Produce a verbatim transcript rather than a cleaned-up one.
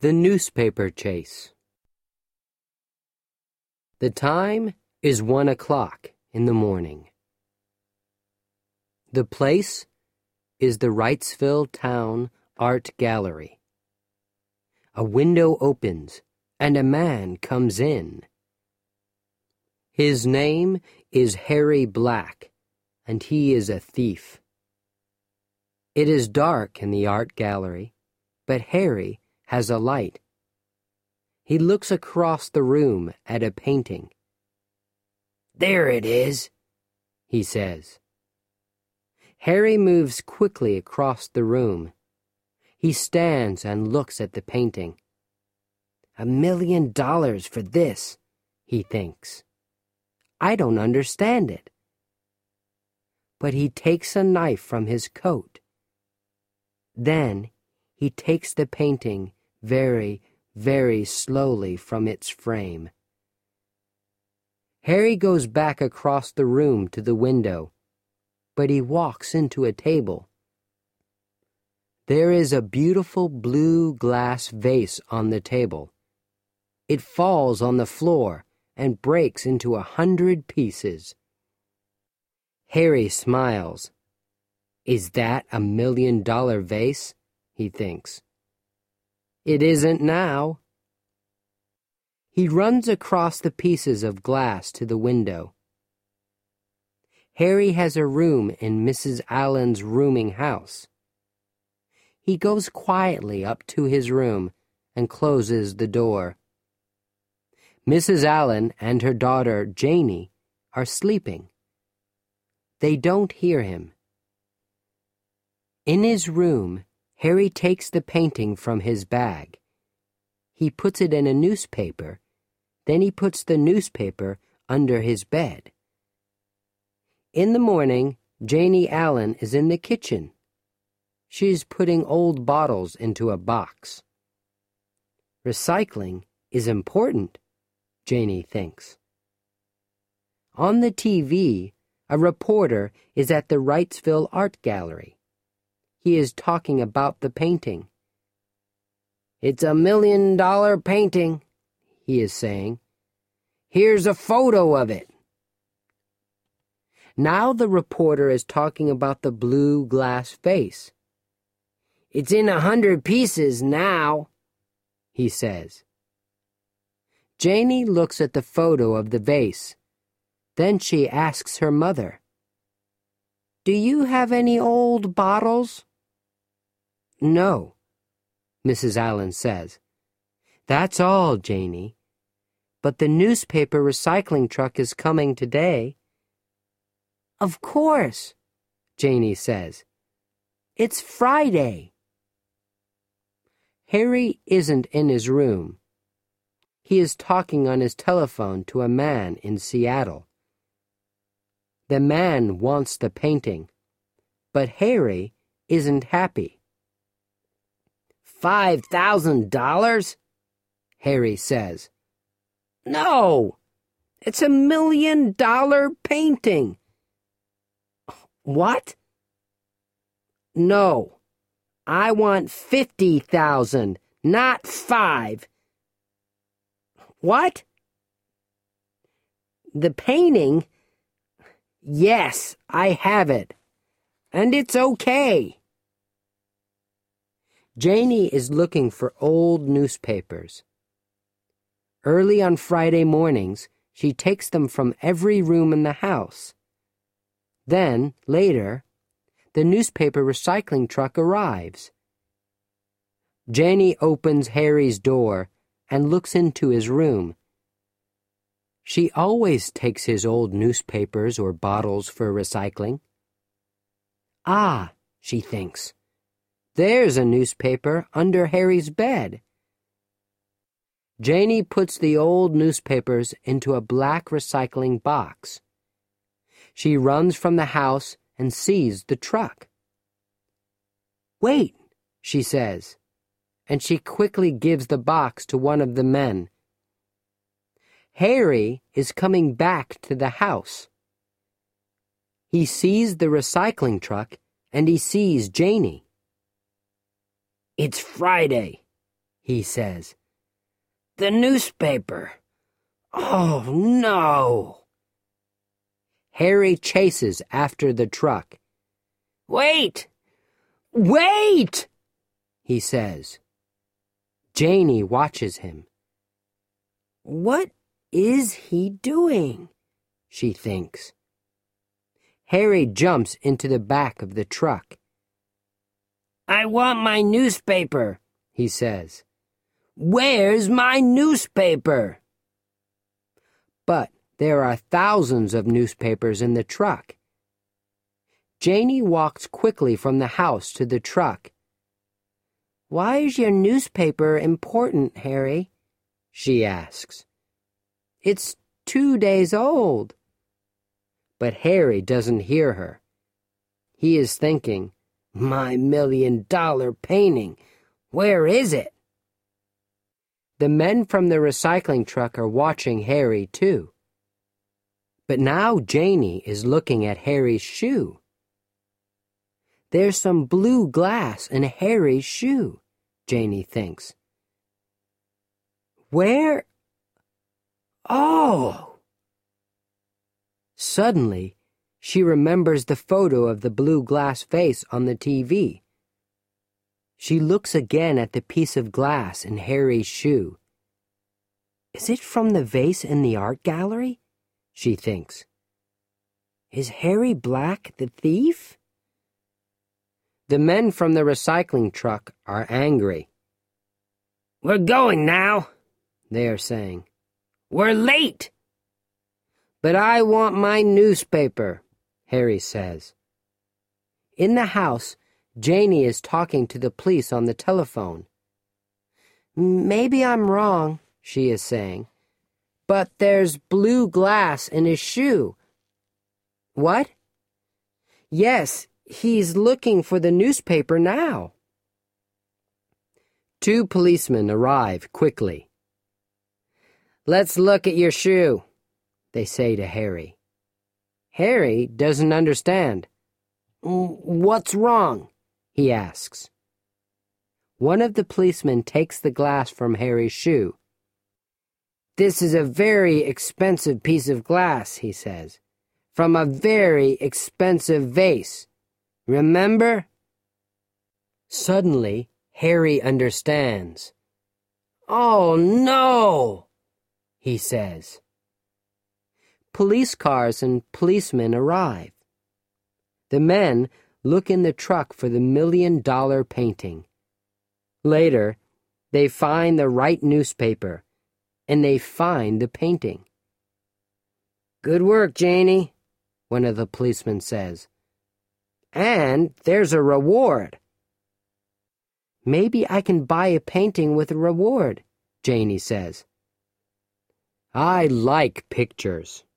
The Newspaper Chase. The time is one o'clock in the morning. The place is the Wrightsville Town Art Gallery. A window opens and a man comes in. His name is Harry Black, and he is a thief. It is dark in the art gallery, but Harry has a light. He looks across the room at a painting. "There it is," he says. Harry moves quickly across the room. He stands and looks at the painting. A million dollars for this, he thinks. I don't understand it. But he takes a knife from his coat. Then he takes the painting very, very slowly from its frame. Harry goes back across the room to the window, but he walks into a table. There is a beautiful blue glass vase on the table. It falls on the floor and breaks into a hundred pieces. Harry smiles. Is that a million-dollar vase? He thinks. It isn't now. He runs across the pieces of glass to the window. Harry has a room in Missus Allen's rooming house. He goes quietly up to his room and closes the door. Missus Allen and her daughter, Janie, are sleeping. They don't hear him. In his room, Harry takes the painting from his bag. He puts it in a newspaper. Then he puts the newspaper under his bed. In the morning, Janie Allen is in the kitchen. She's putting old bottles into a box. Recycling is important, Janie thinks. On the T V, a reporter is at the Wrightsville Art Gallery. He is talking about the painting. It's a million-dollar painting, he is saying. Here's a photo of it. Now the reporter is talking about the blue glass vase. It's in a hundred pieces now, he says. Janie looks at the photo of the vase. Then she asks her mother, "Do you have any old bottles?" "No," Missus Allen says. "That's all, Janie. But the newspaper recycling truck is coming today." "Of course," Janie says. "It's Friday." Harry isn't in his room. He is talking on his telephone to a man in Seattle. The man wants the painting, but Harry isn't happy. Five thousand dollars? Harry says. No, it's a million-dollar painting. What? No, I want fifty thousand, not five. What? The painting? Yes, I have it, and it's okay. Janie is looking for old newspapers. Early on Friday mornings, she takes them from every room in the house. Then, later, the newspaper recycling truck arrives. Janie opens Harry's door and looks into his room. She always takes his old newspapers or bottles for recycling. Ah, she thinks. There's a newspaper under Harry's bed. Janie puts the old newspapers into a black recycling box. She runs from the house and sees the truck. Wait, she says, and she quickly gives the box to one of the men. Harry is coming back to the house. He sees the recycling truck and he sees Janie. It's Friday, he says. "The newspaper. Oh, no." Harry chases after the truck. "Wait! Wait!" he says. Janie watches him. What is he doing? She thinks. Harry jumps into the back of the truck. "I want my newspaper," he says. "Where's my newspaper?" But there are thousands of newspapers in the truck. Janie walks quickly from the house to the truck. "Why is your newspaper important, Harry?" she asks. "It's two days old." But Harry doesn't hear her. He is thinking, "My million-dollar painting, where is it?" The men from the recycling truck are watching Harry, too. But now Janie is looking at Harry's shoe. There's some blue glass in Harry's shoe, Janie thinks. Where? Oh! Suddenly, she remembers the photo of the blue glass vase on the T V. She looks again at the piece of glass in Harry's shoe. Is it from the vase in the art gallery? She thinks. Is Harry Black the thief? The men from the recycling truck are angry. "We're going now," they are saying. "We're late." "But I want my newspaper," Harry says. In the house, Janie is talking to the police on the telephone. "Maybe I'm wrong," she is saying, "but there's blue glass in his shoe." "What?" "Yes, he's looking for the newspaper now." Two policemen arrive quickly. "Let's look at your shoe," they say to Harry. Harry doesn't understand. "What's wrong?" he asks. One of the policemen takes the glass from Harry's shoe. "This is a very expensive piece of glass," he says, "from a very expensive vase. Remember?" Suddenly, Harry understands. "Oh, no!" he says. Police cars and policemen arrive. The men look in the truck for the million-dollar painting. Later, they find the right newspaper, and they find the painting. "Good work, Janie," one of the policemen says. "And there's a reward." "Maybe I can buy a painting with a reward," Janie says. "I like pictures,"